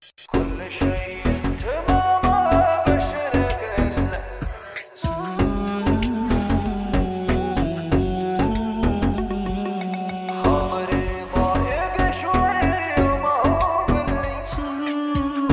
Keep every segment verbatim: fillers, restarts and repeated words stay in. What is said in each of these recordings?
كل شيء تمام بشرك إلا خاطري ضايق شوي وما هو باللي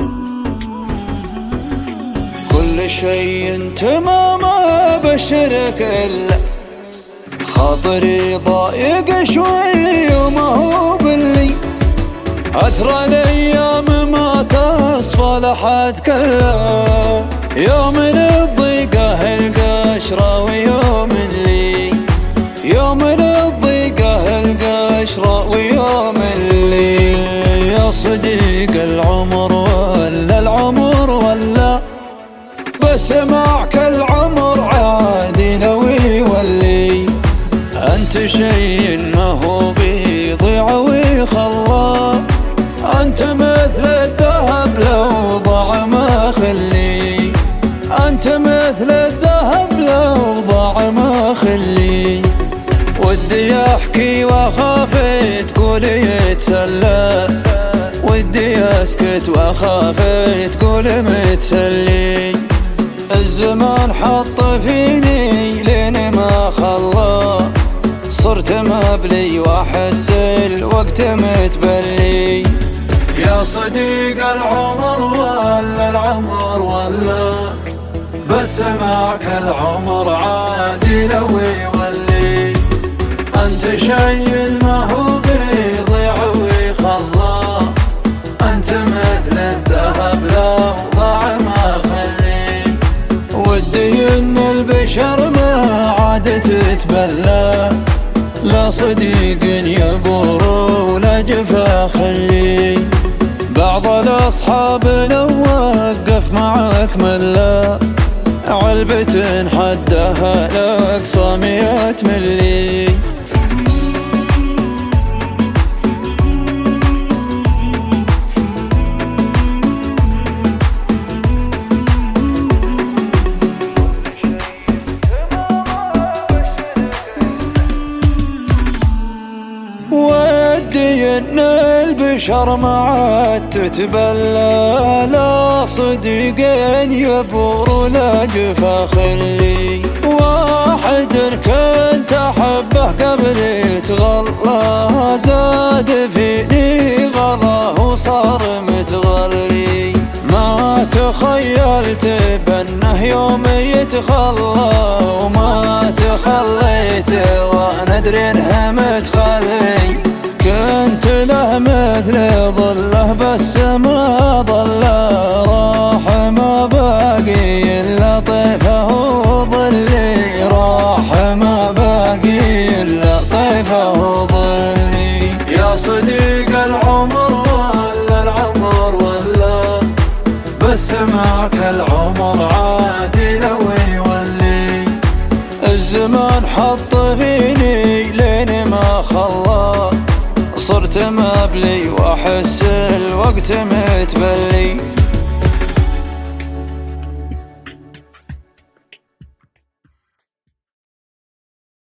كل شيء تمام بشرك إلا خاطري ضايق شوي وما هو باللي أثرى الأيام ما تصفى لحد كلا يوم الضيقة القشرة ويوم اللي يوم الضيقة القشرة ويوم اللي يا صديق العمر ولا العمر ولا بس معك العمر عادي لو يولي أنت شيء ما هو بيضيع ويخلى أنت مثل الذهب لو ضاع ما خلي أنت مثل الذهب لو ضاع ما خلي ودي أحكي وأخاف تقول يتسلى ودي أسكت وأخاف تقول متسلي الزمان حط فيني لين ما خلى صرت مبلي وأحس الوقت متبلي يا صديق العمر ولا العمر ولا بس معك العمر عادي لو يولي أنت شيء ما هو بيضيع ويخلى أنت مثل الذهب لو ضاع ما خلي ودي إن البشر ما عاد تتبلى لا صديق يبور ولا جفا خلي بعض الأصحاب لو وقف معك ملا علبة حدها لأقصى مئة ملي ودي ان البشر ما عاد تتبلى لا صديقين يبور ولا جفا خلي واحد كنت احبه قبل يتغلى زاد فيني غلاه وصار متغري ما تخيلت بانه يوم يتخلى وما تخليت وانا ادري انها متخلي كنت له مثل ظله بس ما ظله راح ما باقي الا طيفه وظلي راح ما باقي الا طيفه وظلي يا صديق العمر ولا العمر ولا بس معك العمر عادي لو يولي الزمان حط فيني لين ما خلى صرت مبلي وأحس الوقت متبلي